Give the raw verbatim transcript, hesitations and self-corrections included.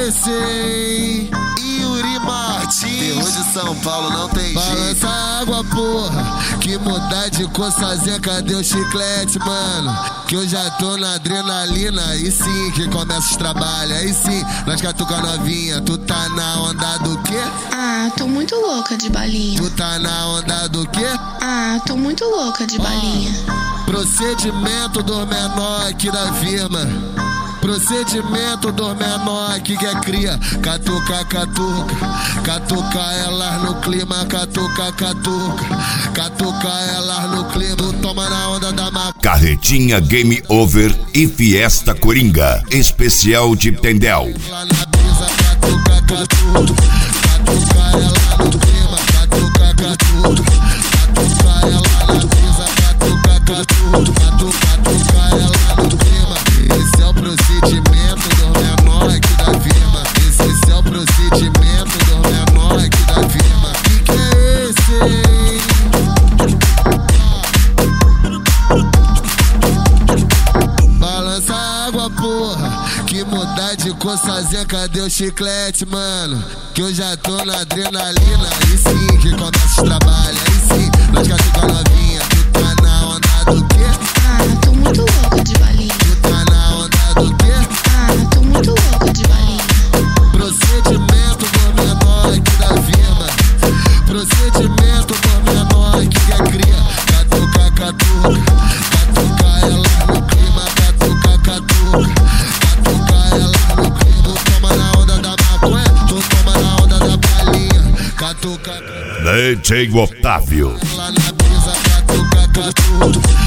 esse, hein? Yuri Martins, terror de São Paulo, não tem jeito. Balança a água, porra, que mudar de cor sozinha, cadê o chiclete, mano? Que eu já tô na adrenalina, aí sim que começa os trabalhos, aí sim, nós catuca novinha. Tu tá na onda do quê? Ah, tô muito louca de balinha. Tu tá na onda do quê? Ah, tô muito louca de balinha. Procedimento do menor aqui da firma. Procedimento do menor aqui que é cria. Catuca, catuca, catuca elas no clima. Catuca, catuca, catuca elas no clima. Tu toma na onda da ma... Carretinha Game Over e Fiesta Coringa, especial de Tendel. Lá na brisa, catuca, catuca, catuca ela no clima. Catuca, catuca, catuca ela na brisa. Catuca, catuca, catuca, catuca ela no clima. Esse é o procedimento do menor aqui da firma. Esse é o procedimento do menor aqui da firma. Que que é esse, hein? Balança a água, porra, que mudar de cor sozinha, cadê o chiclete, mano? Que eu já tô na adrenalina, aí sim que começa os trabalhos, aí sim, nós catuca novinha. Tu tá na onda do quê? Ah, tô muito louca de balinha. Tu tá na onda do quê? Ah, tô muito louca de balinha. Procedimento do menor aqui da firma. Procedimento do menor aqui que é cria. Catuca, catuca, catuca ela no clima. Catuca, catuca, catuca ela no clima. Tu toma na onda da maconha, tu toma na onda da balinha. Catuca, D J Otávio. lá na brisa, catuca, catuca.